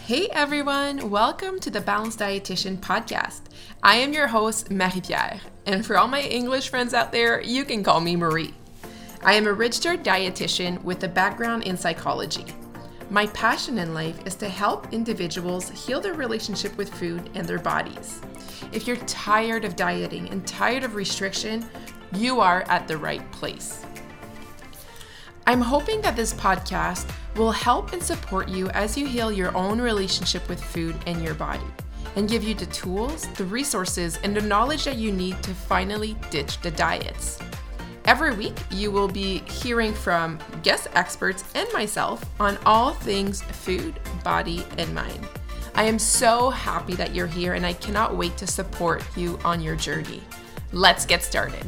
Hey everyone, welcome to the Balanced Dietitian podcast. I am your host, Marie-Pierre, and for all my English friends out there, you can call me Marie. I am a registered dietitian with a background in psychology. My passion in life is to help individuals heal their relationship with food and their bodies. If you're tired of dieting and tired of restriction, you are at the right place. I'm hoping that this podcast will help and support you as you heal your own relationship with food and your body, and give you the tools, the resources, and the knowledge that you need to finally ditch the diets. Every week, you will be hearing from guest experts and myself on all things food, body, and mind. I am so happy that you're here, and I cannot wait to support you on your journey. Let's get started.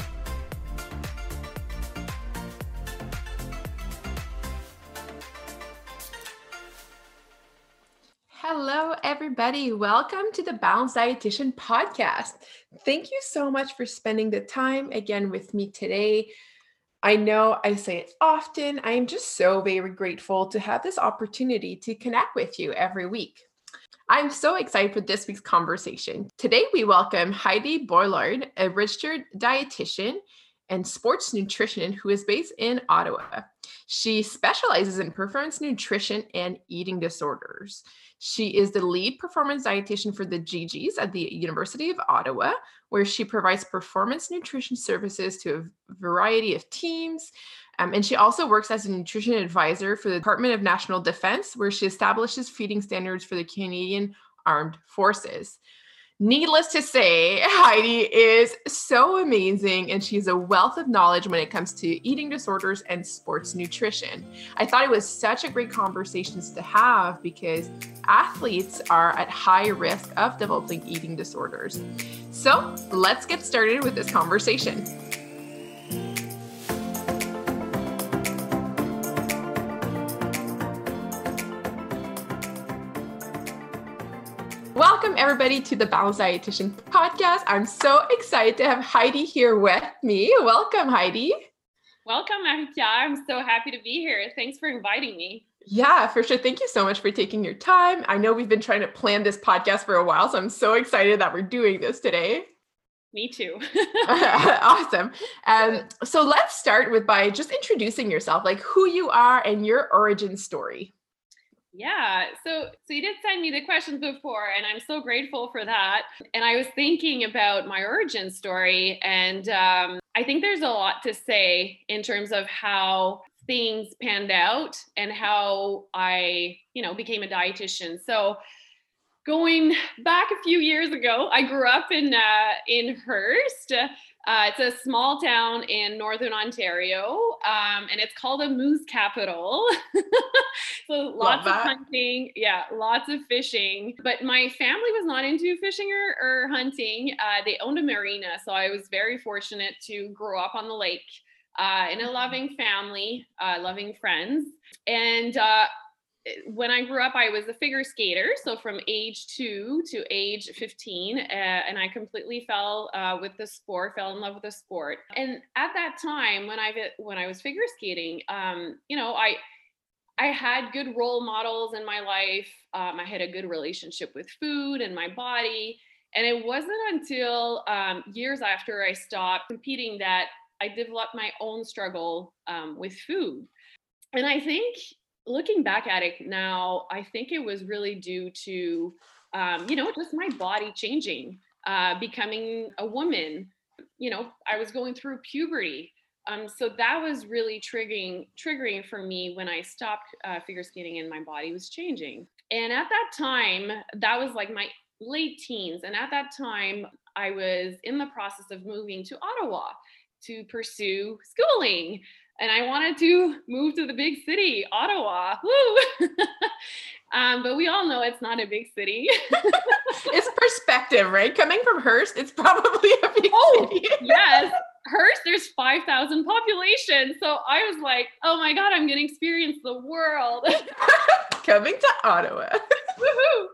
Hello, everybody. Welcome to the Balanced Dietitian podcast. Thank you so much for spending the time again with me today. I know I say it often. I am just so very grateful to have this opportunity to connect with you every week. I'm so excited for this week's conversation. Today, we welcome Heidi Boilard, a registered dietitian and sports nutritionist who is based in Ottawa. She specializes in performance nutrition and eating disorders. She is the lead performance dietitian for the GGs at the University of Ottawa, where she provides performance nutrition services to a variety of teams. And she also works as a nutrition advisor for the Department of National Defense, where she establishes feeding standards for the Canadian Armed Forces. Needless to say, Heidi is so amazing, and she's a wealth of knowledge when it comes to eating disorders and sports nutrition. I thought it was such a great conversation to have because athletes are at high risk of developing eating disorders. So let's get started with this conversation. Welcome, everybody, to the Balanced Dietitian podcast. I'm so excited to have Heidi here with me. Welcome, Heidi. Welcome, Marie-Pierre. I'm so happy to be here. Thanks for inviting me. Yeah, for sure. Thank you so much for taking your time. I know we've been trying to plan this podcast for a while, so I'm so excited that we're doing this today. Me too. Awesome. So let's start by just introducing yourself, like who you are and your origin story. Yeah, so you did send me the questions before, and I'm so grateful for that. And I was thinking about my origin story, and I think there's a lot to say in terms of how things panned out and how I, became a dietitian. So going back a few years ago, I grew up in Hearst. It's a small town in Northern Ontario, and it's called a moose capital. So lots of hunting, lots of fishing. But my family was not into fishing or hunting. They owned a marina, so I was very fortunate to grow up on the lake in a loving family, loving friends. And when I grew up, I was a figure skater. So from age 2 to age 15, and I completely fell in love with the sport. And at that time, when I was figure skating, I had good role models in my life. I had a good relationship with food and my body. And it wasn't until years after I stopped competing that I developed my own struggle with food. And I think, looking back at it now, I think it was really due to, just my body changing, becoming a woman. I was going through puberty. So that was really triggering for me when I stopped figure skating and my body was changing. And at that time, that was like my late teens. And at that time, I was in the process of moving to Ottawa to pursue schooling. And I wanted to move to the big city, Ottawa. Woo! But we all know it's not a big city. It's perspective, right? Coming from Hearst, it's probably a big city. Yes. Hearst, there's 5,000 population. So I was like, oh my God, I'm going to experience the world. Coming to Ottawa. Woohoo!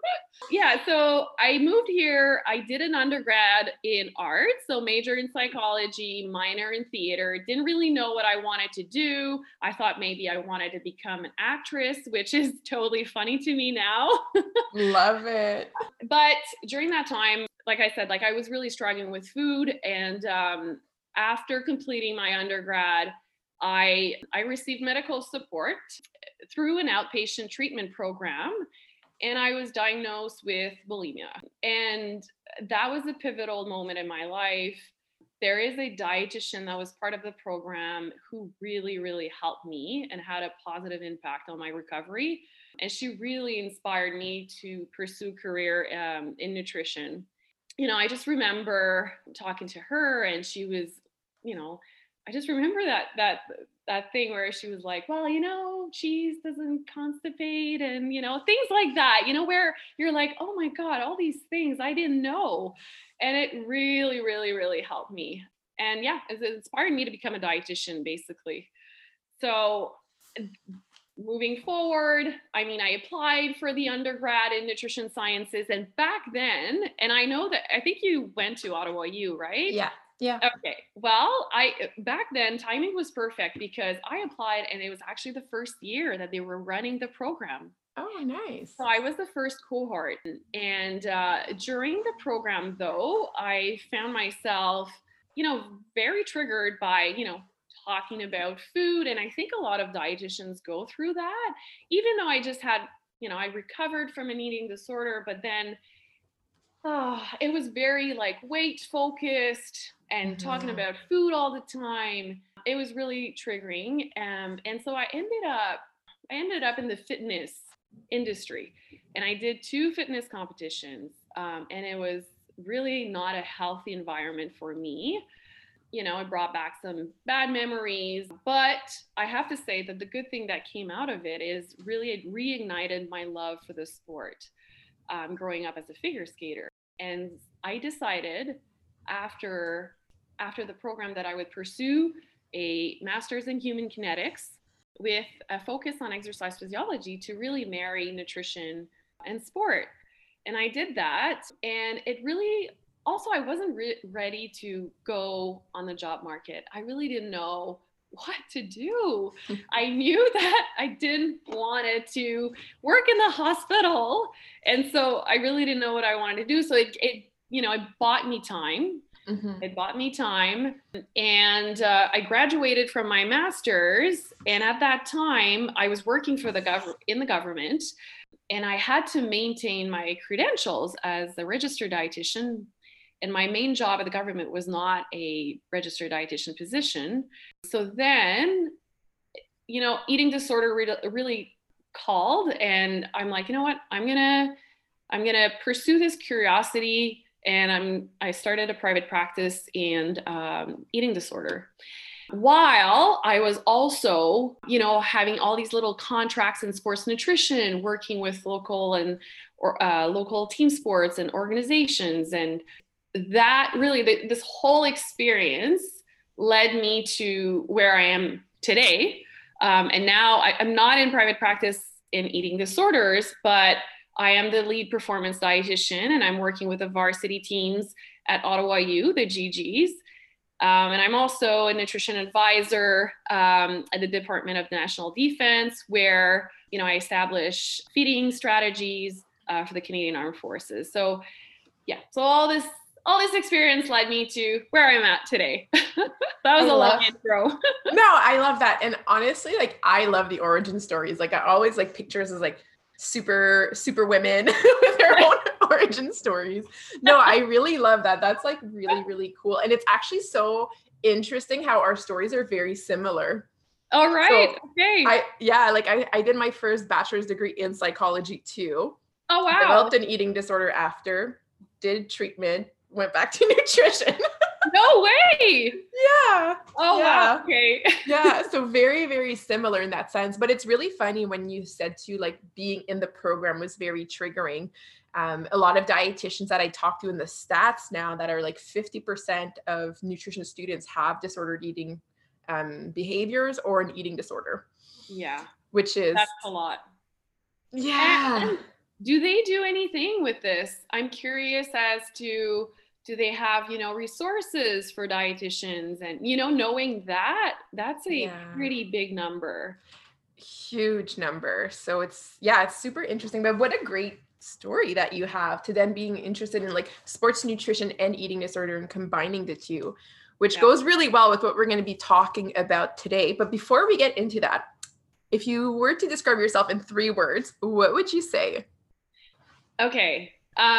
Yeah, so I moved here. I did an undergrad in art, so major in psychology, minor in theater. Didn't really know what I wanted to do. I thought maybe I wanted to become an actress, which is totally funny to me now. Love it. But during that time, like I said, like I was really struggling with food, and after completing my undergrad, I received medical support through an outpatient treatment program, and I was diagnosed with bulimia. And that was a pivotal moment in my life. There is a dietitian that was part of the program who really, really helped me and had a positive impact on my recovery. And she really inspired me to pursue a career in nutrition. I just remember talking to her, and she was, you know, I just remember that thing where she was like, well, cheese doesn't constipate, and things like that, where you're like, oh my God, all these things I didn't know. And it really, really, really helped me. And yeah, it inspired me to become a dietitian, basically. So moving forward, I applied for the undergrad in nutrition sciences. And back then, and I know that I think you went to Ottawa U, right? Yeah. Yeah. Okay. Well, back then timing was perfect because I applied and it was actually the first year that they were running the program. Oh, nice. So I was the first cohort. And during the program, though, I found myself, very triggered by, talking about food. And I think a lot of dietitians go through that, even though I just had, I recovered from an eating disorder, but then it was very like weight focused and talking about food all the time. It was really triggering. And so I ended up in the fitness industry, and I did 2 fitness competitions. And it was really not a healthy environment for me. It brought back some bad memories, but I have to say that the good thing that came out of it is really it reignited my love for the sport. Growing up as a figure skater. And I decided after the program that I would pursue a master's in human kinetics with a focus on exercise physiology to really marry nutrition and sport. And I did that. And it really also, I wasn't ready to go on the job market. I really didn't know what to do. I knew that I didn't want to work in the hospital. And so I really didn't know what I wanted to do. So it bought me time. It bought me time. And I graduated from my master's. And at that time, I was working for in the government. And I had to maintain my credentials as a registered dietitian. And my main job at the government was not a registered dietitian position. So then, eating disorder really called, and I'm like, you know what? I'm gonna pursue this curiosity, and I started a private practice in eating disorder. While I was also, having all these little contracts in sports nutrition, working with local team sports and organizations, and that really, this whole experience led me to where I am today. And now I'm not in private practice in eating disorders, but I am the lead performance dietitian, and I'm working with the varsity teams at Ottawa U, the GGs. And I'm also a nutrition advisor at the Department of National Defense, where, I establish feeding strategies for the Canadian Armed Forces. So yeah, so all this experience led me to where I'm at today. That was a long intro. No, I love that. And honestly, like, I love the origin stories. Like, I always like pictures as like super women with their own origin stories. No, I really love that. That's like really, really cool. And it's actually so interesting how our stories are very similar. All right. So okay. I did my first bachelor's degree in psychology too. Oh, wow. Developed an eating disorder after, did treatment, went back to nutrition. No way. Yeah. Oh, yeah. Wow. Okay. Yeah. So very, very similar in that sense. But it's really funny when you said to like being in the program was very triggering. A lot of dietitians that I talk to in the stats now that are like 50% of nutrition students have disordered eating behaviors or an eating disorder. Yeah. Which is. That's a lot. Yeah. do they do anything with this? I'm curious as to, do they have, resources for dietitians? And, knowing that, that's a Yeah. pretty big number. Huge number. So it's super interesting. But what a great story that you have to then being interested in like sports nutrition and eating disorder and combining the two, which Yeah. goes really well with what we're going to be talking about today. But before we get into that, if you were to describe yourself in 3 words, what would you say? Okay.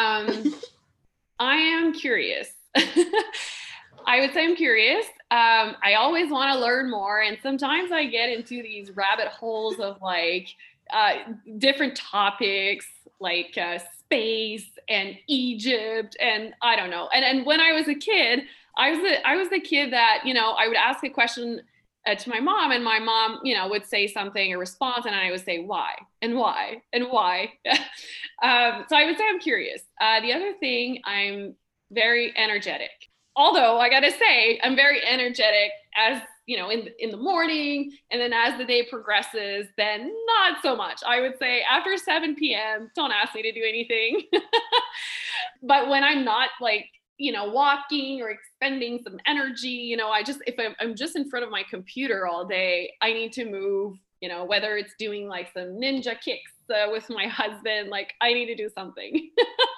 I am curious. I would say I'm curious. I always want to learn more. And sometimes I get into these rabbit holes of like different topics, like space and Egypt. And I don't know. And when I was a kid, I was the kid that, I would ask a question to my mom, and my mom, would say something, a response, and I would say why and why and why. So I would say I'm curious. The other thing, I'm very energetic. Although I gotta say, I'm very energetic as in the morning, and then as the day progresses, then not so much. I would say after 7 p.m., don't ask me to do anything. But when I'm not like walking or expending some energy, I just, if I'm just in front of my computer all day, I need to move, whether it's doing like some ninja kicks with my husband, like I need to do something.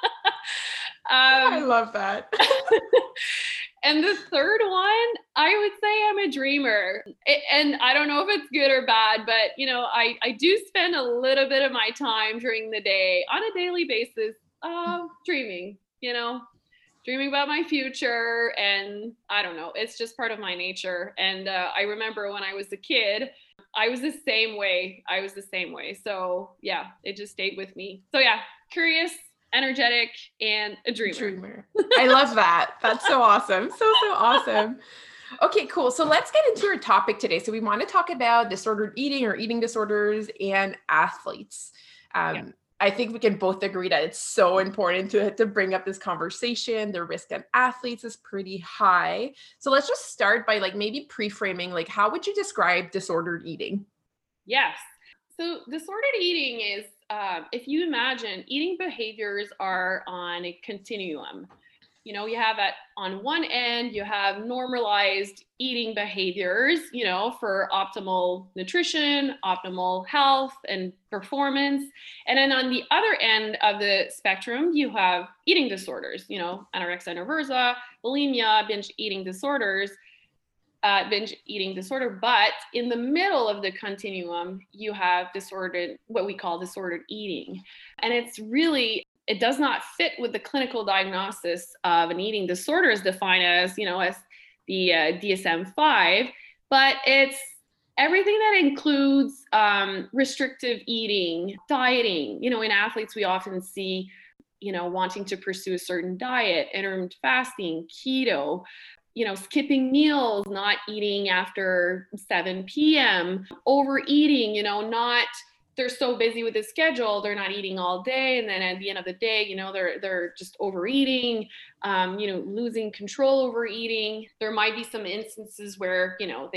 I um, love that. and the third one, I would say I'm a dreamer. And I don't know if it's good or bad, but I do spend a little bit of my time during the day on a daily basis dreaming, dreaming about my future. And I don't know, it's just part of my nature. And I remember when I was a kid, I was the same way. So yeah, it just stayed with me. So yeah, curious, energetic, and a dreamer. Dreamer. I love that. That's so awesome. So awesome. Okay, cool. So let's get into our topic today. So we want to talk about disordered eating or eating disorders and athletes. Yeah. I think we can both agree that it's so important to bring up this conversation. The risk on athletes is pretty high. So let's just start by like maybe pre-framing, like how would you describe disordered eating? Yes. So disordered eating is, if you imagine, eating behaviors are on a continuum. You have on one end, you have normalized eating behaviors, for optimal nutrition, optimal health, and performance. And then on the other end of the spectrum, you have eating disorders, anorexia nervosa, bulimia, binge eating disorder. But in the middle of the continuum, you have what we call disordered eating. And it does not fit with the clinical diagnosis of an eating disorder as defined as the DSM-5, but it's everything that includes restrictive eating, dieting. In athletes, we often see, wanting to pursue a certain diet, intermittent fasting, keto, skipping meals, not eating after 7 p.m., overeating, not, they're so busy with the schedule, they're not eating all day. And then at the end of the day, they're just overeating, losing control over eating. There might be some instances where,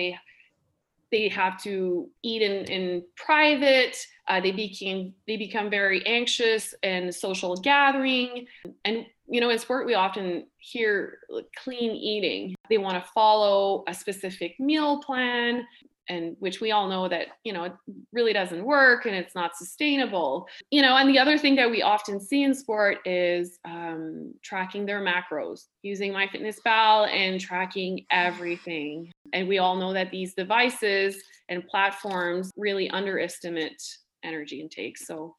they have to eat in private. They become very anxious in social gathering. And, in sport, we often hear clean eating. They want to follow a specific meal plan, and which we all know that, it really doesn't work and it's not sustainable. And the other thing that we often see in sport is tracking their macros, using MyFitnessPal and tracking everything. And we all know that these devices and platforms really underestimate energy intake. So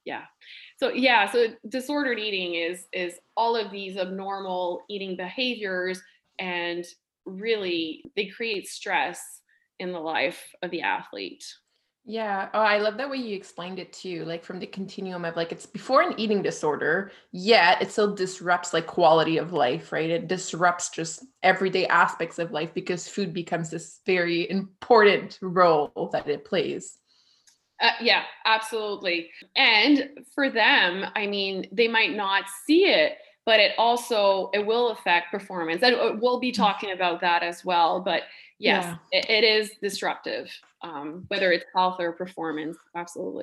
disordered eating is all of these abnormal eating behaviors, and really they create stress in the life of the athlete. Yeah. Oh, I love that way you explained it too. Like from the continuum of like it's before an eating disorder, yet it still disrupts like quality of life, right? It disrupts just everyday aspects of life because food becomes this very important role that it plays. Yeah, absolutely. And for them, I mean, they might not see it, but it will affect performance. And we'll be talking about that as well. But yes, Yeah. it is disruptive, whether it's health or performance. Absolutely.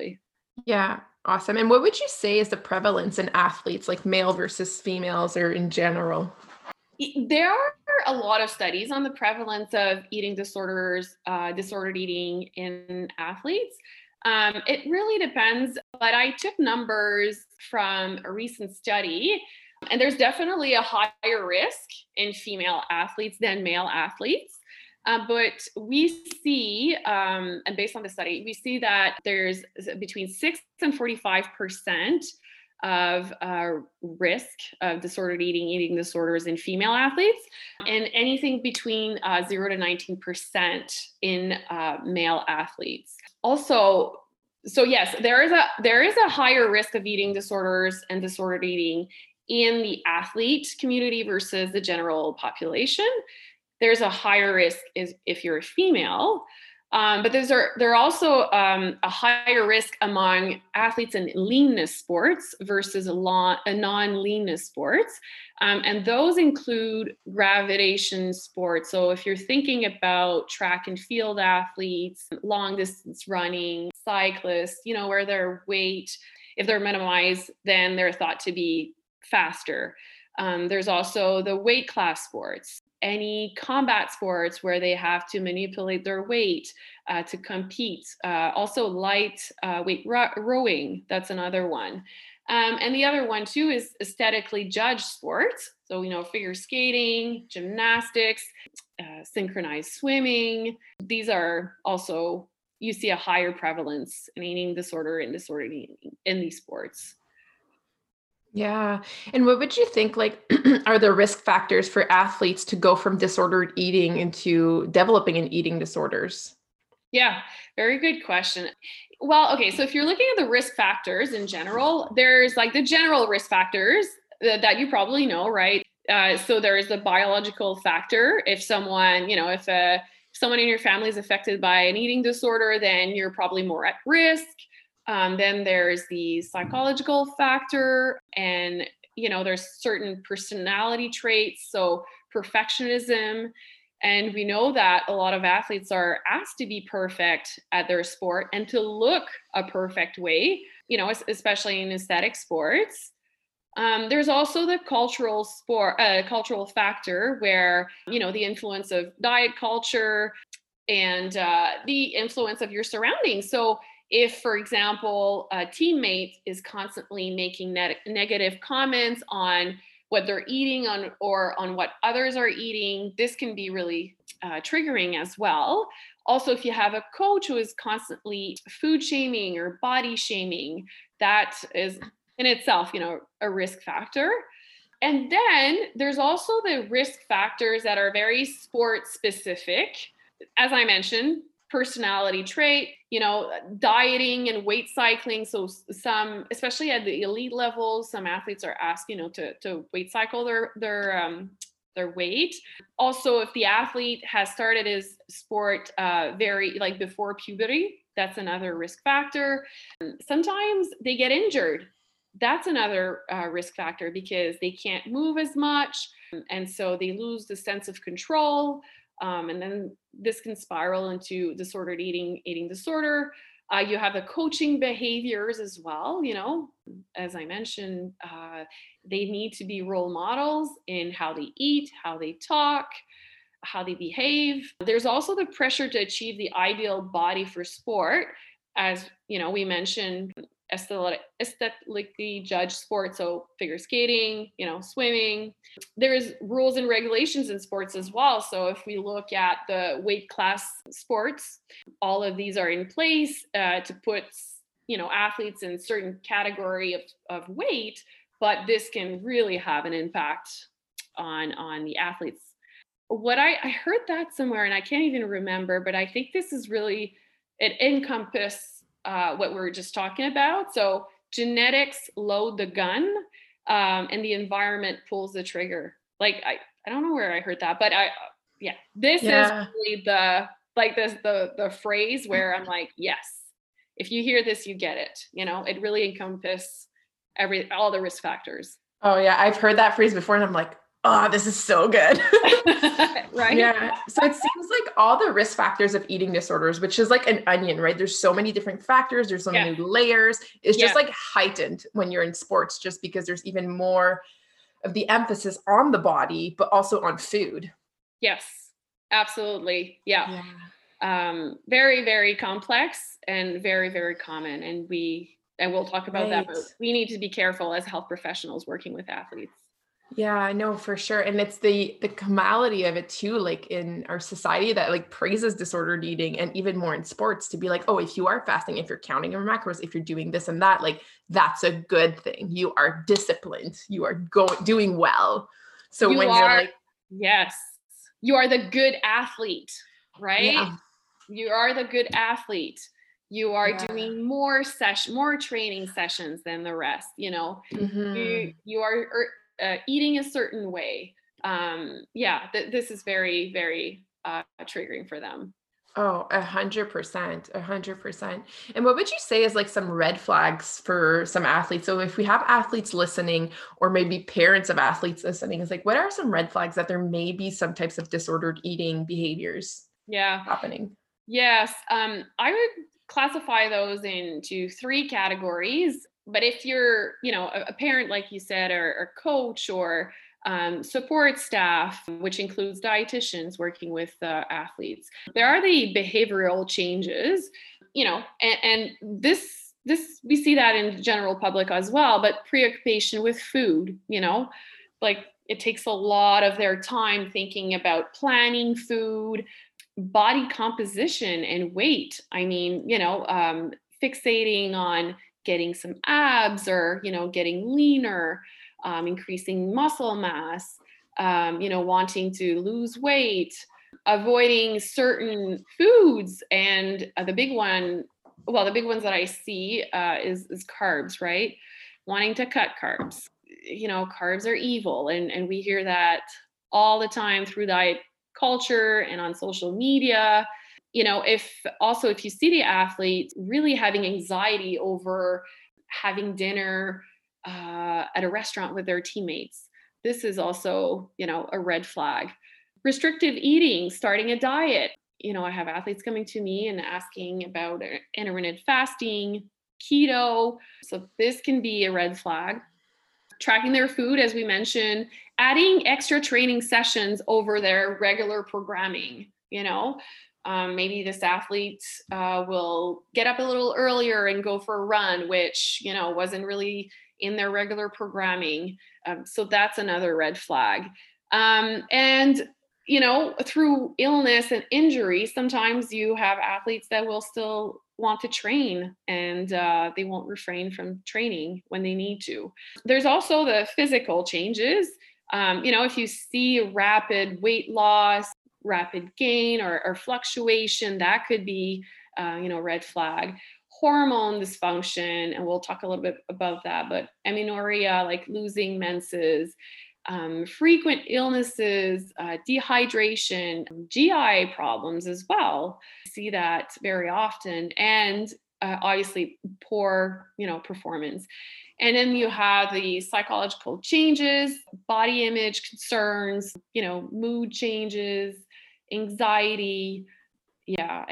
Yeah, awesome. And what would you say is the prevalence in athletes, like male versus females or in general? There are a lot of studies on the prevalence of eating disorders, disordered eating in athletes. It really depends, but I took numbers from a recent study, and there's definitely a higher risk in female athletes than male athletes. But we see, and based on the study, we see that there's between 6 and 45% of risk of disordered eating disorders in female athletes, and anything between 0 to 19% in male athletes. Also, so yes, there is a higher risk of eating disorders and disordered eating in the athlete community versus the general population. There's a higher risk is if you're a female. But there are also a higher risk among athletes in leanness sports versus non-leanness sports. And those include gravitation sports. So if you're thinking about track and field athletes, long distance running, cyclists, where their weight, if they're minimized, then they're thought to be faster. There's also the weight class sports, any combat sports where they have to manipulate their weight to compete. Also, light weight rowing, that's another one. And the other one, too, is aesthetically judged sports. So, figure skating, gymnastics, synchronized swimming. These are also, you see a higher prevalence in eating disorder and disordered eating in these sports. Yeah. And what would you think, like, are the risk factors for athletes to go from disordered eating into developing an eating disorders? Yeah, very good question. Well, okay, so if you're looking at the risk factors in general, there's like the general risk factors that you probably know, right? So there's the biological factor. If someone, if someone in your family is affected by an eating disorder, then you're probably more at risk. Then there's the psychological factor, and there's certain personality traits, so perfectionism. And we know that a lot of athletes are asked to be perfect at their sport and to look a perfect way, especially in aesthetic sports. There's also the cultural factor where, the influence of diet culture and the influence of your surroundings. So if, for example, a teammate is constantly making negative comments on what they're eating or on what others are eating, this can be really triggering as well. Also, if you have a coach who is constantly food shaming or body shaming, that is in itself, a risk factor. And then there's also the risk factors that are very sport specific. As I mentioned, personality trait, dieting and weight cycling. So some, especially at the elite level, some athletes are asked, to weight cycle their weight. Also, if the athlete has started his sport very like before puberty, that's another risk factor. Sometimes they get injured. That's another risk factor because they can't move as much. And so they lose the sense of control. And then this can spiral into disordered eating disorder. You have the coaching behaviors as well. As I mentioned, they need to be role models in how they eat, how they talk, how they behave. There's also the pressure to achieve the ideal body for sport. As we mentioned, aesthetically judged sports, so figure skating, swimming. There's rules and regulations in sports as well. So if we look at the weight class sports, all of these are in place to put athletes in certain category of weight, but this can really have an impact on the athletes. What I heard that somewhere, and I can't even remember, but I think this is really, it encompasses what we were just talking about. So genetics load the gun, and the environment pulls the trigger. Like I don't know where I heard that, but this is really the phrase where I'm like, yes, if you hear this, you get it. It really encompasses all the risk factors. Oh yeah, I've heard that phrase before and I'm like, oh, this is so good. Right? Yeah. So it seems like all the risk factors of eating disorders, which is like an onion, right? There's so many different factors, there's so Yeah. many layers. It's Yeah. just like heightened when you're in sports, just because there's even more of the emphasis on the body, but also on food. Yes, absolutely. Yeah. Yeah. Very, very complex and very, very common. And we'll talk about that, Right. but we need to be careful as health professionals working with athletes. Yeah, I know for sure. And it's the comality of it too, like in our society that like praises disordered eating, and even more in sports, to be like, oh, if you are fasting, if you're counting your macros, if you're doing this and that, like that's a good thing. You are disciplined. You are doing well. So You when you're are, like, yes, you are the good athlete, right? yeah, You are the good athlete. You are yeah, doing more training sessions than the rest. hmm, You are eating a certain way. Yeah, this is very, very triggering for them. oh, 100%, 100%. And what would you say is like some red flags for some athletes? So if we have athletes listening, or maybe parents of athletes listening, is like, what are some red flags that there may be some types of disordered eating behaviors Yeah. happening? Yes. I would classify those into three categories. But if you're, a parent, like you said, or coach, or support staff, which includes dietitians working with athletes, there are the behavioral changes, and this we see that in the general public as well. But preoccupation with food, like it takes a lot of their time thinking about planning food, body composition and weight. I mean, fixating on getting some abs, or, getting leaner, increasing muscle mass, wanting to lose weight, avoiding certain foods. And the big ones that I see is carbs, right? Wanting to cut carbs. Carbs are evil. And we hear that all the time through diet culture and on social media. If you see the athlete really having anxiety over having dinner at a restaurant with their teammates, this is also, a red flag. Restrictive eating, starting a diet. I have athletes coming to me and asking about intermittent fasting, keto. So this can be a red flag. Tracking their food, as we mentioned, adding extra training sessions over their regular programming. Maybe this athlete will get up a little earlier and go for a run, which, wasn't really in their regular programming. So that's another red flag. And through illness and injury, sometimes you have athletes that will still want to train, and they won't refrain from training when they need to. There's also the physical changes. If you see rapid weight loss, rapid gain, or fluctuation, that could be, red flag. Hormone dysfunction, and we'll talk a little bit about that, but amenorrhea, like losing menses, frequent illnesses, dehydration, GI problems as well. See that very often, and obviously poor, performance. And then you have the psychological changes, body image concerns, mood changes, anxiety. Yeah,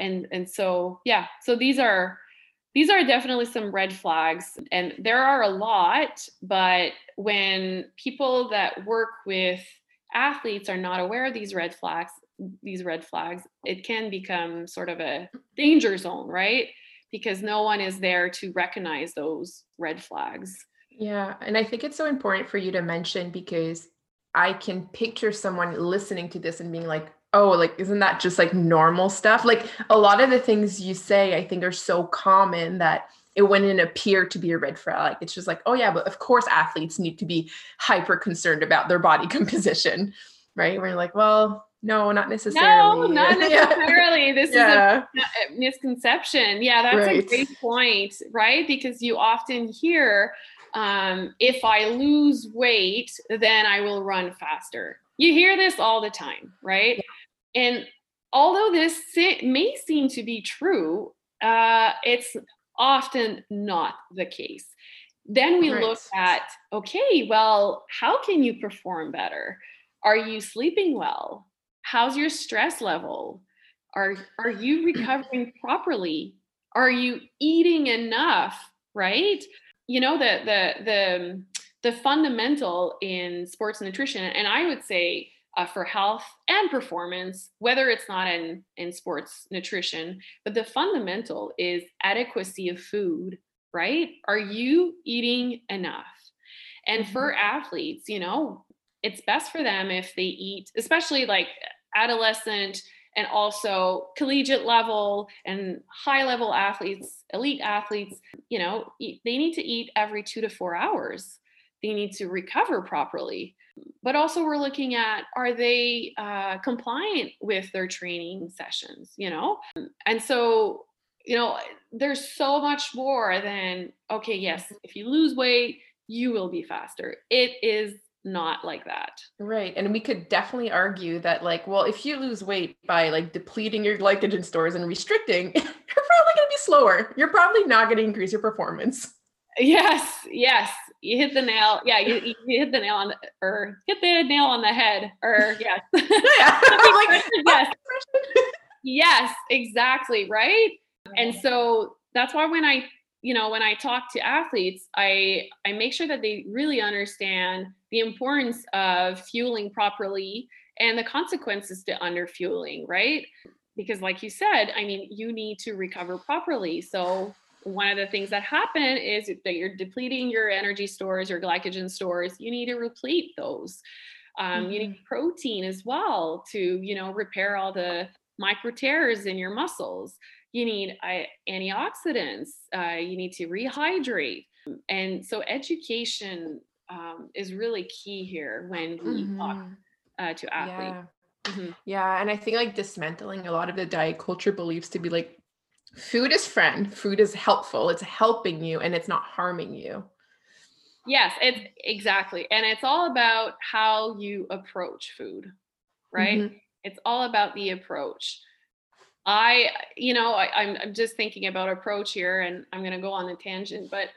so these are definitely some red flags, and there are a lot. But when people that work with athletes are not aware of these red flags, it can become sort of a danger zone, right? Because no one is there to recognize those red flags. Yeah. And I think it's so important for you to mention, because I can picture someone listening to this and being like, oh, like, isn't that just like normal stuff? Like a lot of the things you say, I think are so common that it wouldn't appear to be a red flag. It's just like, oh yeah, but of course athletes need to be hyper concerned about their body composition, right? Where you're like, well, no, not No, necessarily. not Yeah. necessarily. This is Yeah. a misconception. Yeah, that's a Right. great point, right? Because you often hear, if I lose weight, then I will run faster. You hear this all the time, right? And although this may seem to be true, it's often not the case. Then we look Right. at, okay, well, how can you perform better? Are you sleeping well? How's your stress level? Are you recovering properly? Are you eating enough, right? You know, the fundamental in sports nutrition, and I would say for health and performance, whether it's not in sports nutrition, but the fundamental is adequacy of food, right? Are you eating enough? And for athletes, you know, it's best for them if they eat, especially like adolescent and also collegiate level and high level athletes, elite athletes, you know, they need to eat every 2 to 4 hours. They need to recover properly. But also, we're looking at, are they compliant with their training sessions, you know? And so, you know, there's so much more than, okay, yes, if you lose weight, you will be faster. It is not like that. Right. And we could definitely argue that, like, well, if you lose weight by like depleting your glycogen stores and restricting, you're probably going to be slower. You're probably not going to increase your performance. Yes, yes. You hit the nail. Yeah, you hit the nail on the, or hit the nail on the head. Or yes. Yeah. I'm like, yes. Yes, exactly. Right. And so that's why when I, you know, when I talk to athletes, I make sure that they really understand the importance of fueling properly and the consequences to underfueling, right? Because like you said, I mean, you need to recover properly. So one of the things that happen is that you're depleting your energy stores, your glycogen stores. You need to replete those. You need protein as well to, you know, repair all the micro tears in your muscles. You need antioxidants. You need to rehydrate. And so education is really key here when we talk to athletes. Yeah. Mm-hmm. Yeah. And I think like dismantling a lot of the diet culture beliefs to be like, food is friend, food is helpful, it's helping you, and it's not harming you. Yes, it's exactly. And it's all about how you approach food, right? It's all about the approach. I'm just thinking about approach here, and I'm going to go on a tangent, but,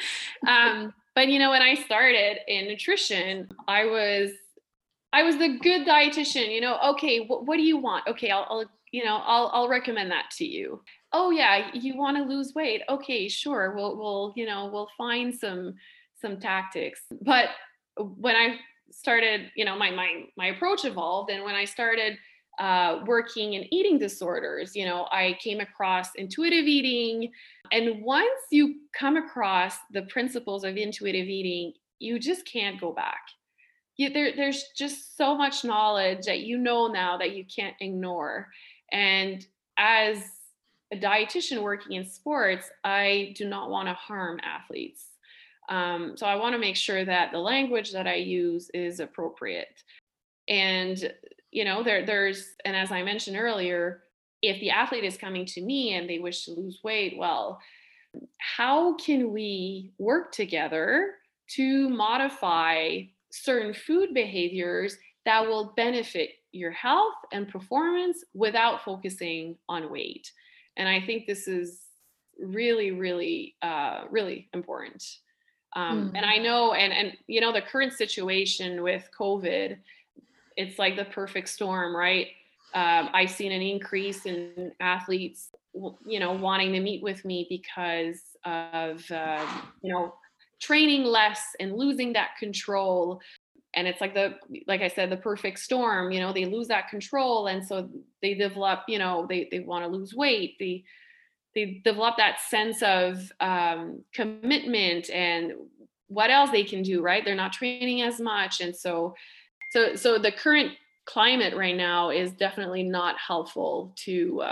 but you know, when I started in nutrition, I was the good dietitian, you know, okay, what do you want? Okay, I'll recommend that to you. Oh yeah, you want to lose weight? Okay, sure. We'll find some tactics. But when I started, you know, my approach evolved, and when I started working in eating disorders, you know, I came across intuitive eating. And once you come across the principles of intuitive eating, you just can't go back. There's just so much knowledge that you know now that you can't ignore. And as a dietitian working in sports, I do not want to harm athletes. So I want to make sure that the language that I use is appropriate. And you know, and as I mentioned earlier, if the athlete is coming to me and they wish to lose weight, well, how can we work together to modify certain food behaviors that will benefit your health and performance without focusing on weight? And I think this is really, really, really important. And I know, and you know, the current situation with COVID, it's like the perfect storm, right? I've seen an increase in athletes, you know, wanting to meet with me because of, you know, training less and losing that control. And it's like I said, the perfect storm, you know, they lose that control. And so they develop, you know, they want to lose weight. They develop that sense of commitment and what else they can do, right? They're not training as much. And so the current climate right now is definitely not helpful to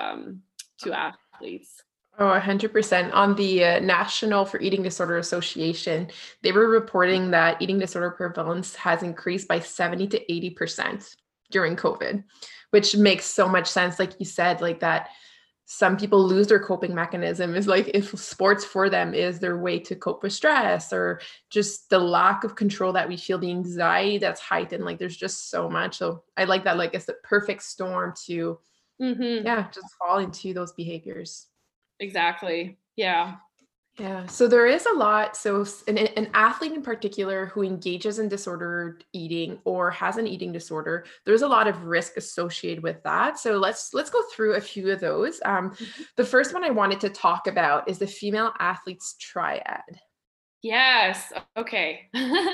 athletes. Oh, 100%. On the National for Eating Disorder Association, they were reporting that eating disorder prevalence has increased by 70 to 80% during COVID, which makes so much sense. Like you said, like that some people lose their coping mechanism is like if sports for them is their way to cope with stress, or just the lack of control that we feel, the anxiety that's heightened. Like there's just so much. So I like that. Like it's the perfect storm to, just fall into those behaviors. Exactly. Yeah. Yeah, so there is a lot. So an athlete in particular who engages in disordered eating or has an eating disorder, there's a lot of risk associated with that. So let's go through a few of those. Mhm. The first one I wanted to talk about is the female athlete's triad. Yes. Okay.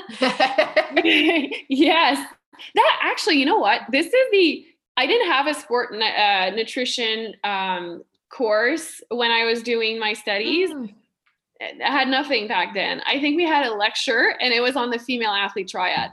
Yes. That actually, you know what? This is I didn't have a nutrition course when I was doing my studies. Mm, I had nothing back then. I think we had a lecture and it was on the female athlete triad.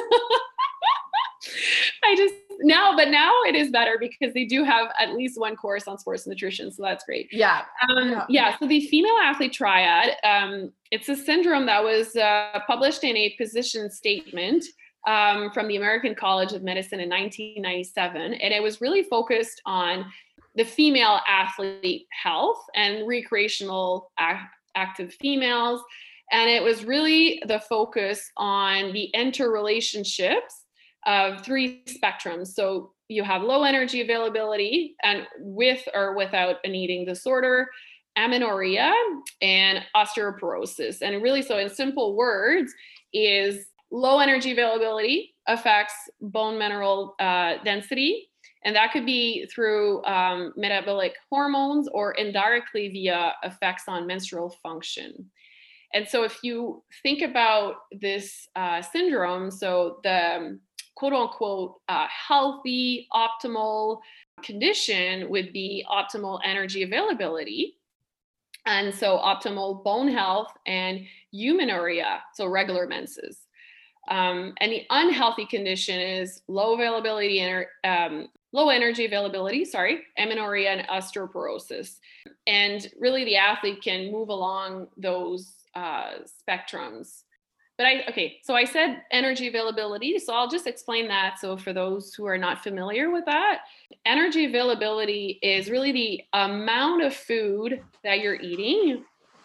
I just but now it is better because they do have at least one course on sports nutrition. So that's great. yeah, yeah. Yeah, so the female athlete triad, it's a syndrome that was published in a position statement from the American College of Medicine in 1997. And it was really focused on the female athlete health and recreational active females. And it was really the focus on the interrelationships of three spectrums. So you have low energy availability and with or without an eating disorder, amenorrhea, and osteoporosis. And really, so in simple words, is low energy availability affects bone mineral density. And that could be through metabolic hormones or indirectly via effects on menstrual function. And so if you think about this syndrome, so the quote unquote healthy, optimal condition would be optimal energy availability. And so optimal bone health and eumenorrhea, so regular menses. And the unhealthy condition is low availability, low energy availability, amenorrhea and osteoporosis. And really the athlete can move along those spectrums. But so I said energy availability, so I'll just explain that. So for those who are not familiar with that, energy availability is really the amount of food that you're eating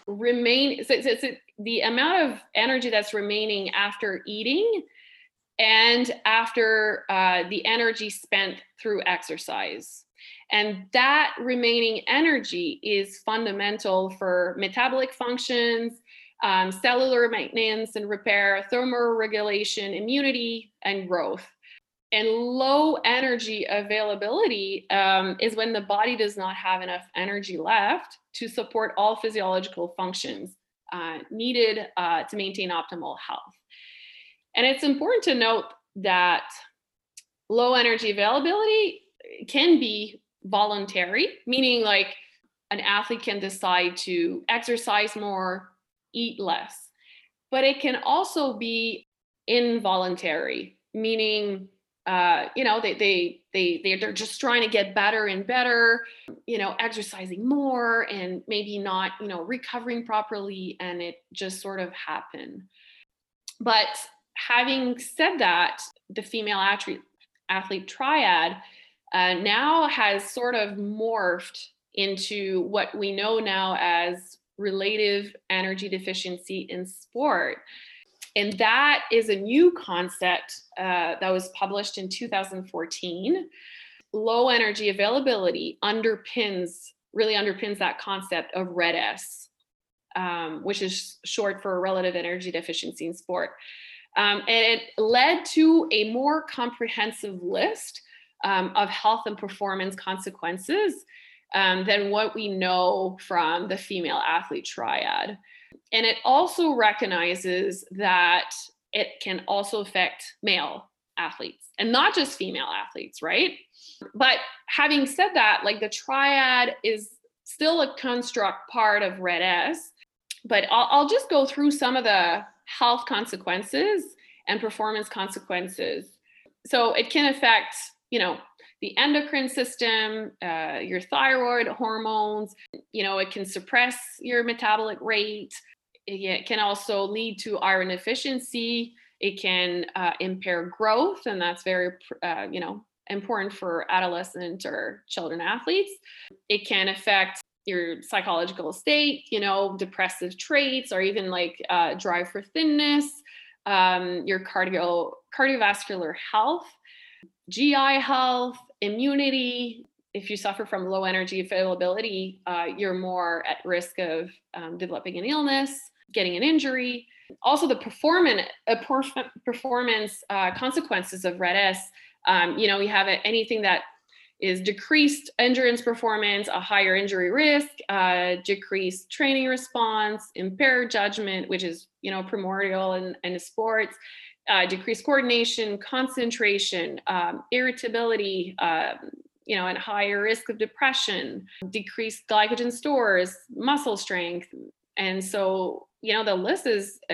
it's the amount of energy that's remaining after eating and after the energy spent through exercise. And that remaining energy is fundamental for metabolic functions, cellular maintenance and repair, thermoregulation, immunity, and growth. And low energy availability is when the body does not have enough energy left to support all physiological functions needed to maintain optimal health. And it's important to note that low energy availability can be voluntary, meaning like an athlete can decide to exercise more, eat less. But it can also be involuntary, meaning they're just trying to get better and better, exercising more and maybe not, recovering properly, and it just sort of happened. But having said that, the female athlete triad now has sort of morphed into what we know now as relative energy deficiency in sport. And that is a new concept that was published in 2014. Low energy availability really underpins that concept of RED-S, which is short for relative energy deficiency in sport. And it led to a more comprehensive list of health and performance consequences than what we know from the female athlete triad. And it also recognizes that it can also affect male athletes and not just female athletes, right? But having said that, like the triad is still a construct part of RED-S, but I'll just go through some of the health consequences and performance consequences. So it can affect, the endocrine system, your thyroid hormones, it can suppress your metabolic rate. It can also lead to iron deficiency. It can impair growth, and that's very, important for adolescent or children athletes. It can affect your psychological state, depressive traits, or even like drive for thinness, your cardiovascular health, GI health, immunity, if you suffer from low energy availability, you're more at risk of developing an illness, getting an injury. Also, the performance consequences of RED-S. We have anything that is decreased endurance performance, a higher injury risk, decreased training response, impaired judgment, which is primordial in sports, decreased coordination, concentration, irritability, and higher risk of depression, decreased glycogen stores, muscle strength. And so, the list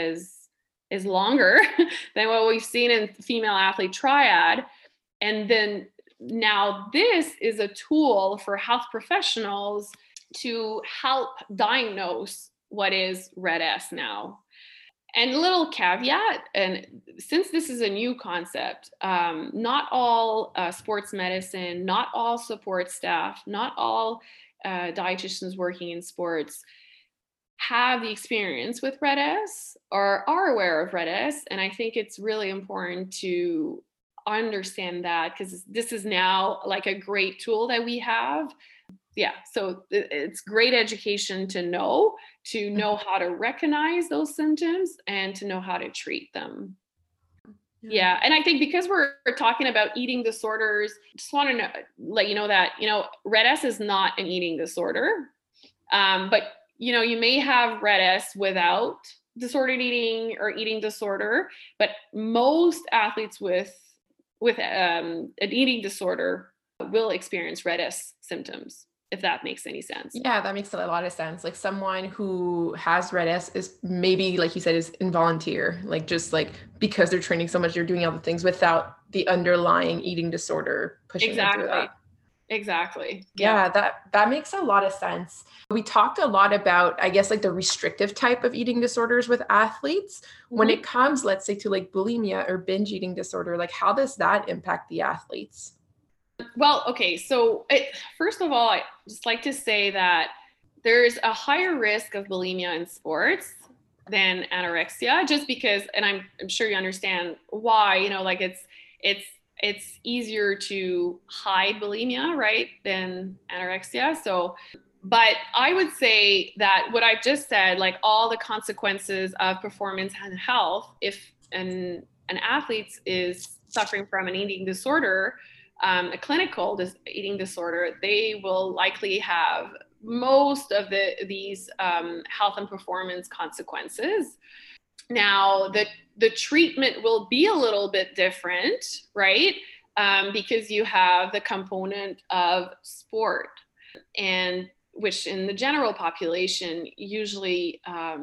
is longer than what we've seen in female athlete triad. And then now this is a tool for health professionals to help diagnose what is RED-S now. And a little caveat, and since this is a new concept, not all sports medicine, not all support staff, not all dietitians working in sports have the experience with RED-S or are aware of RED-S. And I think it's really important to understand that, because this is now like a great tool that we have. Yeah, so it's great education to know how to recognize those symptoms and to know how to treat them. Yeah, and I think because we're talking about eating disorders, just want to let you know that RED-S is not an eating disorder, but you may have RED-S without disordered eating or eating disorder, but most athletes with an eating disorder will experience RED-S symptoms, if that makes any sense. Yeah, that makes a lot of sense. Like someone who has RED-S is maybe, like you said, is involunteer, like just like because they're training so much, they're doing other things without the underlying eating disorder pushing them through that. Exactly. Yeah, that makes a lot of sense. We talked a lot about, I guess, like the restrictive type of eating disorders with athletes. When it comes, let's say, to like bulimia or binge eating disorder, like how does that impact the athletes? Well, okay. So first of all, I just like to say that there's a higher risk of bulimia in sports than anorexia, just because, and I'm sure you understand why, like it's easier to hide bulimia, right, than anorexia. So, but I would say that what I've just said, like all the consequences of performance and health, if an athlete is suffering from an eating disorder, a clinical eating disorder, they will likely have most of these health and performance consequences. Now, the treatment will be a little bit different, right? Because you have the component of sport, and which in the general population, usually,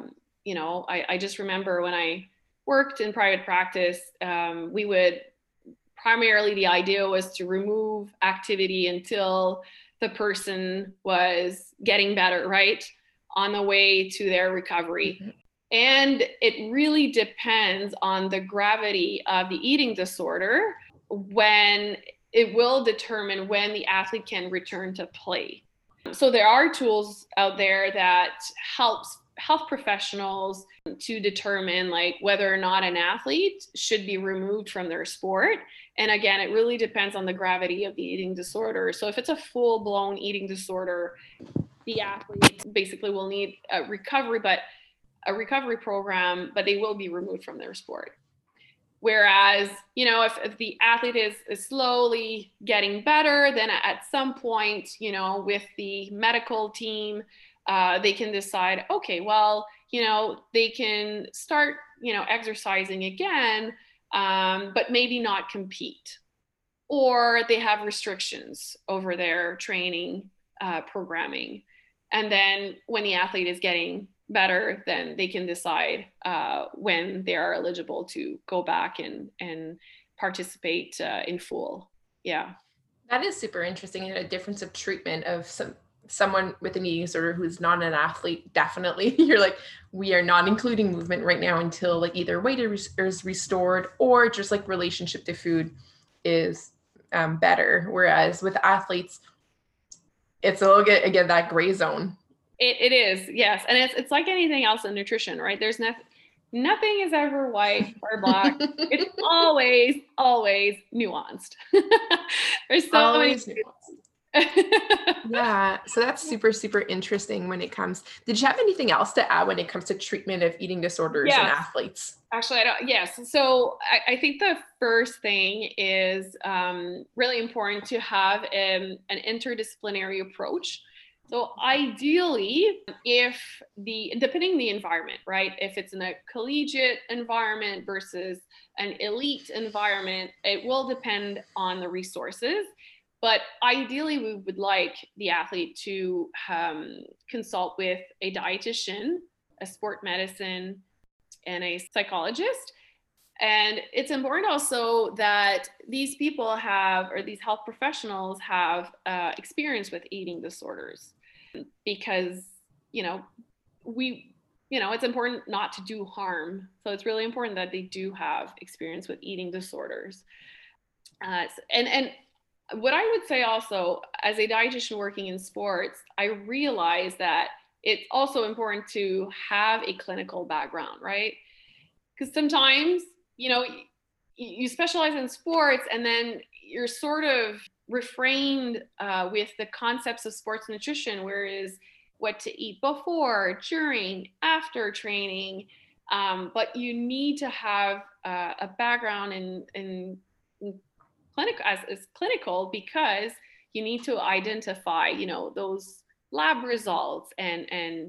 I just remember when I worked in private practice, we would primarily, the idea was to remove activity until the person was getting better, right? On the way to their recovery. Mm-hmm. And it really depends on the gravity of the eating disorder when it will determine when the athlete can return to play. So there are tools out there that helps health professionals to determine like whether or not an athlete should be removed from their sport. And again, it really depends on the gravity of the eating disorder. So if it's a full-blown eating disorder, the athlete basically will need a recovery program, but they will be removed from their sport. Whereas, if the athlete is slowly getting better, then at some point, with the medical team, they can decide, okay, well, they can start, exercising again, but maybe not compete. Or they have restrictions over their training programming. And then when the athlete is getting better, then they can decide when they are eligible to go back and participate in full. Yeah. That is super interesting, and a difference of treatment of someone with an eating disorder who's not an athlete. Definitely, you're like, we are not including movement right now until like either weight is restored or just like relationship to food is better. Whereas with athletes, it's a little bit, again, that gray zone. It is, yes. And it's like anything else in nutrition, right? There's nothing is ever white or black. It's always nuanced. There's so many nuanced. Yeah, so that's super, super interesting when it comes. Did you have anything else to add when it comes to treatment of eating disorders in Yes. athletes? Actually, I don't. Yes. So I think the first thing is really important to have an interdisciplinary approach. So ideally, if depending the environment, right? If it's in a collegiate environment versus an elite environment, it will depend on the resources. But ideally, we would like the athlete to consult with a dietitian, a sport medicine, and a psychologist. And it's important also that these people have, or these health professionals have experience with eating disorders, because, you know, it's important not to do harm. So it's really important that they do have experience with eating disorders. And what I would say also, as a dietitian working in sports, I realize that it's also important to have a clinical background, right? Because sometimes, you specialize in sports and then you're sort of refrained with the concepts of sports nutrition, whereas what to eat before, during, after training. But you need to have a background in clinic as clinical, because you need to identify, those lab results, and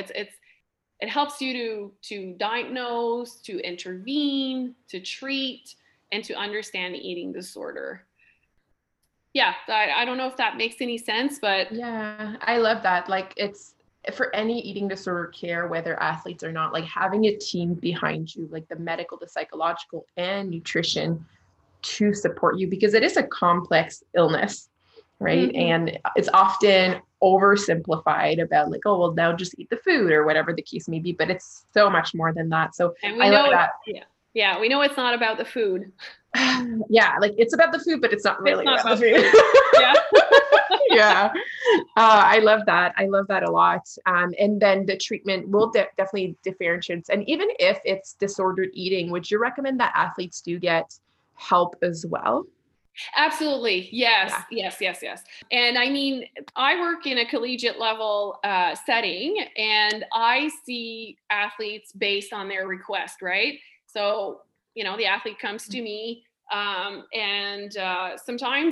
it helps you to diagnose, to intervene, to treat, and to understand the eating disorder. Yeah, I don't know if that makes any sense, but Yeah, I love that. Like, it's for any eating disorder care, whether athletes or not, like having a team behind you, like the medical, the psychological, and nutrition to support you, because it is a complex illness, right? mm-hmm. And it's often oversimplified about like, oh, well, now just eat the food or whatever the case may be, but it's so much more than that. So And we I love know, that. yeah, we know it's not about the food. Yeah, like it's about the food, but it's not really It's not about the food. Yeah. Yeah. I love that. I love that a lot. And then the treatment will definitely differentiate. And even if it's disordered eating, would you recommend that athletes do get help as well? Absolutely. Yes, Yeah. yes. And I mean, I work in a collegiate level setting, and I see athletes based on their request, right? So, the athlete comes to me, and sometimes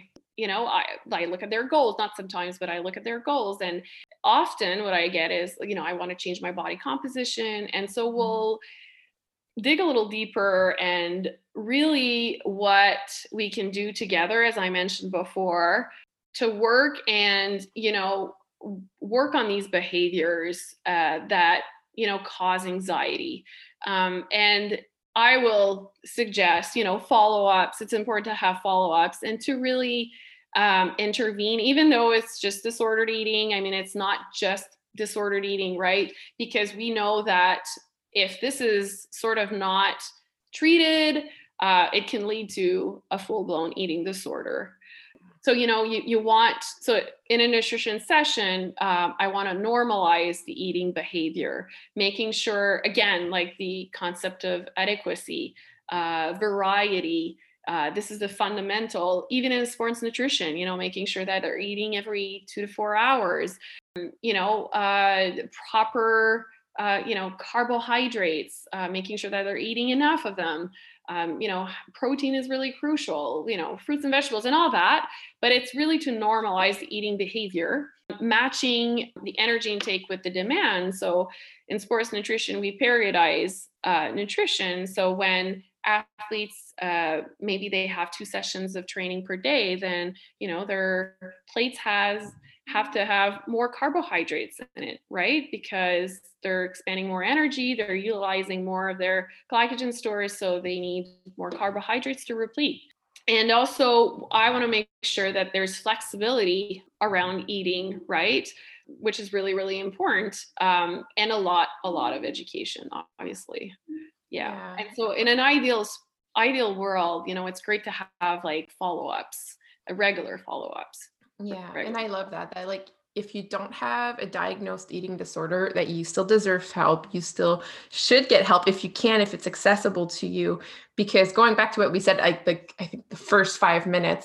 I look at their goals, not sometimes, but I look at their goals. And often what I get is, I want to change my body composition. And so we'll dig a little deeper, and really what we can do together, as I mentioned before, to work and work on these behaviors that cause anxiety. And I will suggest follow-ups. It's important to have follow-ups and to really intervene, even though it's just disordered eating. I mean, it's not just disordered eating, right? Because we know that if this is sort of not treated, it can lead to a full-blown eating disorder. So, so in a nutrition session, I want to normalize the eating behavior, making sure, again, like the concept of adequacy, variety. This is the fundamental, even in sports nutrition, making sure that they're eating every 2 to 4 hours, proper carbohydrates, making sure that they're eating enough of them. Protein is really crucial, fruits and vegetables and all that, but it's really to normalize the eating behavior, matching the energy intake with the demand. So in sports nutrition, we periodize nutrition. So when athletes, maybe they have 2 sessions of training per day, then, their plates have to have more carbohydrates in it, right? Because they're expanding more energy, they're utilizing more of their glycogen stores, so they need more carbohydrates to replete. And also, I want to make sure that there's flexibility around eating, right? Which is really, really important. And a lot of education, obviously. Yeah. And so in an ideal world, it's great to have like follow-ups, regular follow-ups. Yeah. Right. And I love that. That like if you don't have a diagnosed eating disorder, that you still deserve help. You still should get help if you can, if it's accessible to you. Because going back to what we said, I think the first 5 minutes,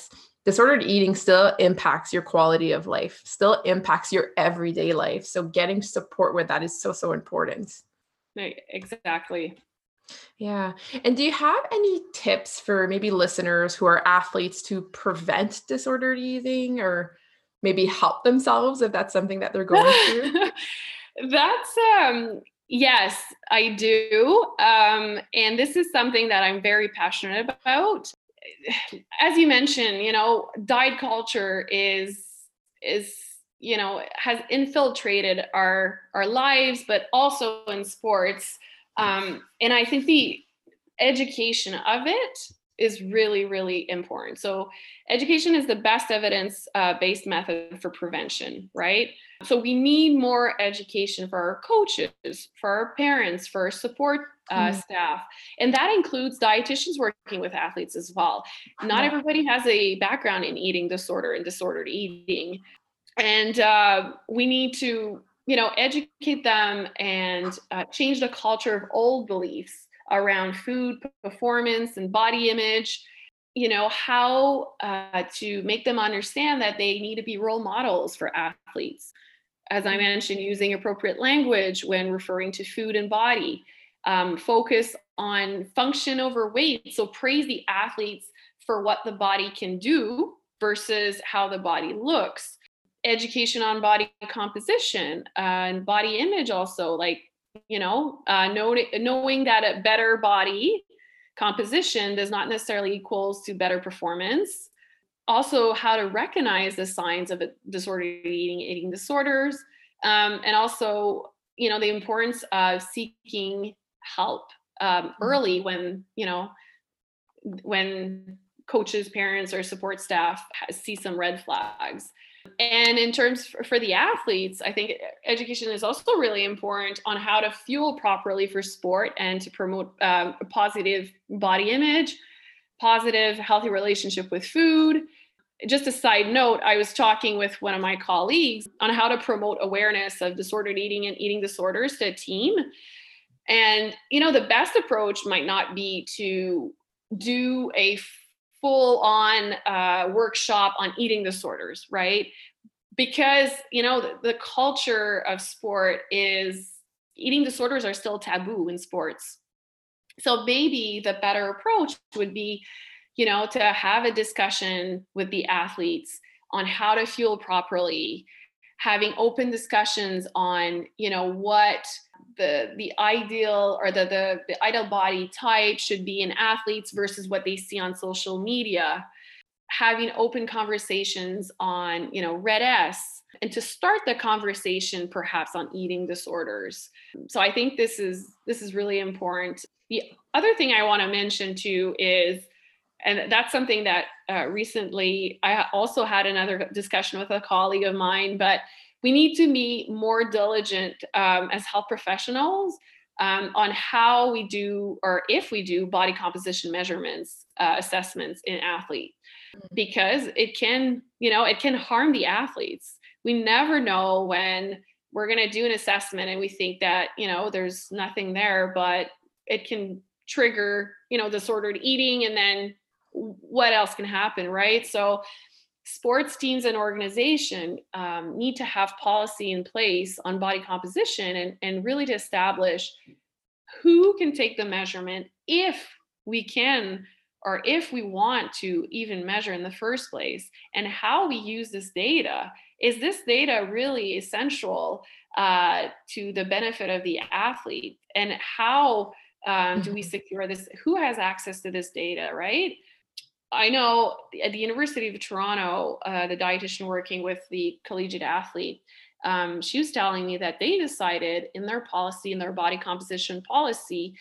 disordered eating still impacts your quality of life, still impacts your everyday life. So getting support with that is so, so important. Right, exactly. Yeah. And do you have any tips for maybe listeners who are athletes to prevent disordered eating or maybe help themselves if that's something that they're going through? That's yes, I do. And this is something that I'm very passionate about. As you mentioned, diet culture is has infiltrated our lives, but also in sports. And I think the education of it is really, really important. So education is the best evidence based method for prevention, right? So we need more education for our coaches, for our parents, for our support Mm, staff. And that includes dietitians working with athletes as well. Not yeah. everybody has a background in eating disorder and disordered eating. And we need to, educate them and change the culture of old beliefs around food, performance, and body image. How to make them understand that they need to be role models for athletes. As I mentioned, using appropriate language when referring to food and body. Focus on function over weight. So praise the athletes for what the body can do versus how the body looks. Education on body composition and body image also, like, knowing that a better body composition does not necessarily equals to better performance. Also, how to recognize the signs of a disordered eating disorders, and also, the importance of seeking help early when coaches, parents, or support staff see some red flags. And in terms for the athletes, I think education is also really important on how to fuel properly for sport and to promote a positive body image, positive, healthy relationship with food. Just a side note, I was talking with one of my colleagues on how to promote awareness of disordered eating and eating disorders to a team. And, the best approach might not be to do a full on workshop on eating disorders, right? Because, the culture of sport is eating disorders are still taboo in sports. So maybe the better approach would be, to have a discussion with the athletes on how to fuel properly, having open discussions on, what the ideal or the ideal body type should be in athletes versus what they see on social media, having open conversations on, red S, and to start the conversation perhaps on eating disorders. So I think this is really important. The other thing I want to mention too is, and that's something that recently I also had another discussion with a colleague of mine, but we need to be more diligent as health professionals on how we do, or if we do, body composition measurements, assessments in athletes, because it can harm the athletes. We never know when we're going to do an assessment and we think that, there's nothing there, but it can trigger, disordered eating, and then what else can happen, right? So sports teams and organization need to have policy in place on body composition, and really to establish who can take the measurement, if we can, or if we want to even measure in the first place, and how we use this data. Is this data really essential to the benefit of the athlete? And how do we secure this? Who has access to this data, right? I know at the University of Toronto, the dietitian working with the collegiate athlete, she was telling me that they decided in their policy, in their body composition policy,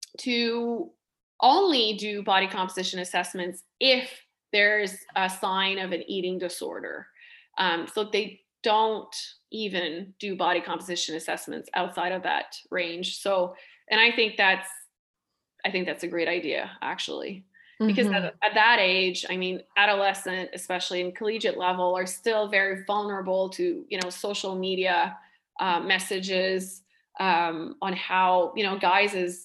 to only do body composition assessments if there's a sign of an eating disorder. So they don't even do body composition assessments outside of that range. So, and I think that's a great idea, actually, because Mhm. at that age, I mean, adolescent, especially in collegiate level, are still very vulnerable to, social media messages on how, guys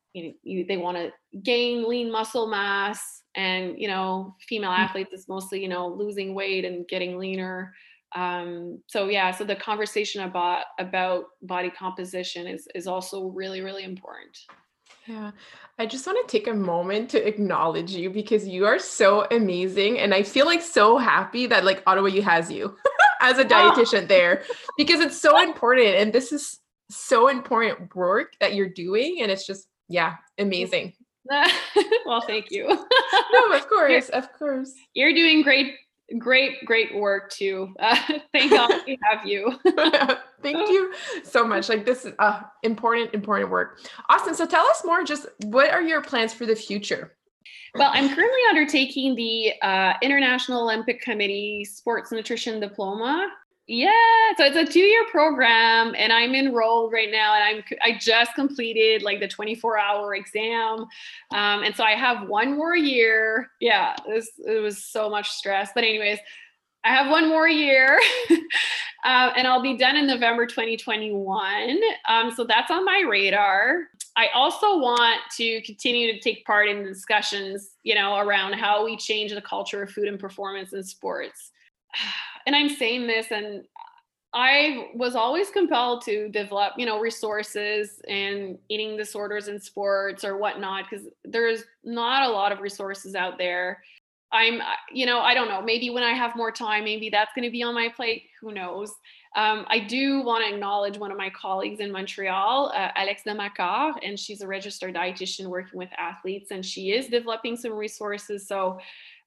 they want to gain lean muscle mass, and female athletes is mostly losing weight and getting leaner. So the conversation about body composition is also really, really important. Yeah. I just want to take a moment to acknowledge you because you are so amazing. And I feel like so happy that like Ottawa U has you as a dietitian there, because it's so important. And this is so important work that you're doing. And it's just, amazing. Well, thank you. No, of course. Of course. You're doing great work too. Thank God we have you. Thank you so much. Like, this is important work. Austin, so tell us more, just what are your plans for the future? Well, I'm currently undertaking the International Olympic Committee Sports Nutrition Diploma. Yeah, so it's a 2-year program, and I'm enrolled right now, and I just completed like the 24-hour exam, and so I have 1 more year. Yeah, it was so much stress, but anyways, I have 1 more year, and I'll be done in November 2021. So that's on my radar. I also want to continue to take part in discussions, around how we change the culture of food and performance in sports. And I'm saying this, and I was always compelled to develop, resources and eating disorders in sports or whatnot, because there's not a lot of resources out there. I don't know, maybe when I have more time, maybe that's going to be on my plate. Who knows? I do want to acknowledge one of my colleagues in Montreal, Alex Demacar, and she's a registered dietitian working with athletes, and she is developing some resources. So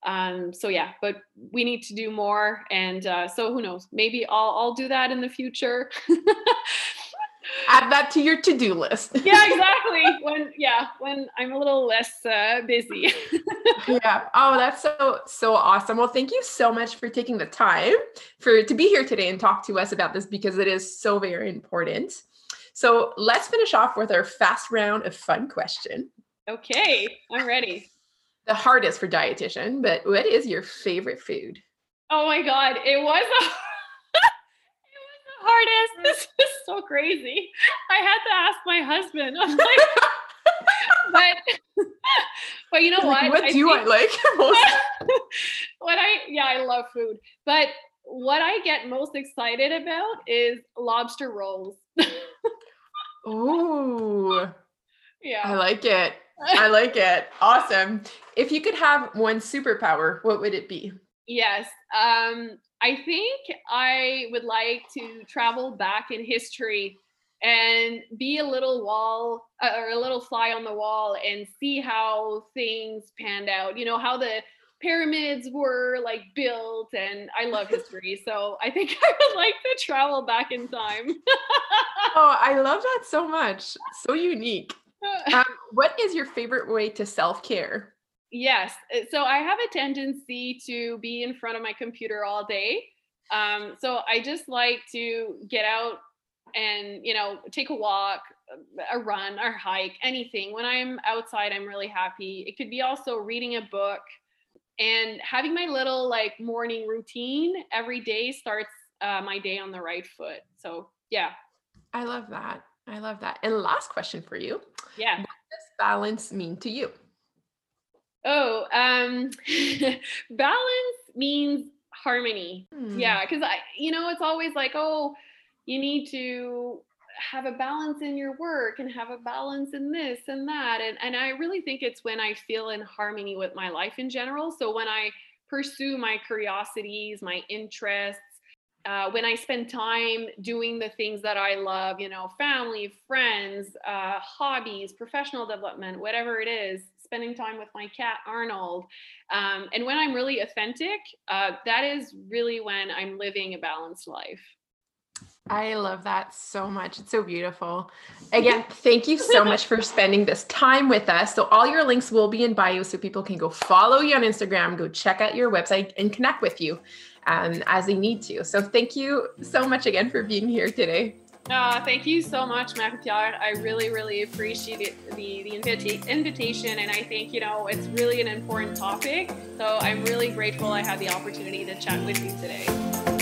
but we need to do more. And so who knows, maybe I'll do that in the future. Add that to your to-do list. Yeah, exactly. When I'm a little less busy. Yeah. Oh, that's so awesome. Well, thank you so much for taking the time to be here today and talk to us about this, because it is so very important. So let's finish off with our fast round of fun question. Okay, I'm ready. The hardest for dietitian, but what is your favorite food? Oh my God, it was the hardest. This is so crazy. I had to ask my husband. I'm like, but you know what? What do I like most? I love food, but what I get most excited about is lobster rolls. Ooh. Yeah. I like it. I like it. Awesome. If you could have one superpower, what would it be? Yes. I think I would like to travel back in history and be a little or a little fly on the wall and see how things panned out. How the pyramids were like built, and I love history. So I think I would like to travel back in time. Oh, I love that so much. So unique. What is your favorite way to self-care? Yes. So I have a tendency to be in front of my computer all day. So I just like to get out and, take a walk, a run, or hike, anything. When I'm outside, I'm really happy. It could be also reading a book and having my little like morning routine every day starts my day on the right foot. So yeah. I love that. And last question for you. Yeah. What does balance mean to you? Oh, balance means harmony. Yeah, because it's always like, oh, you need to have a balance in your work and have a balance in this and that. And I really think it's when I feel in harmony with my life in general. So when I pursue my curiosities, my interests, when I spend time doing the things that I love, family, friends, hobbies, professional development, whatever it is, spending time with my cat, Arnold. And when I'm really authentic, that is really when I'm living a balanced life. I love that so much. It's so beautiful. Again, thank you so much for spending this time with us. So all your links will be in bio so people can go follow you on Instagram, go check out your website and connect with you as they need to. So thank you so much again for being here today. Thank you so much, Marie-Pierre. I really, really appreciate the invitation. And I think, it's really an important topic. So I'm really grateful I had the opportunity to chat with you today.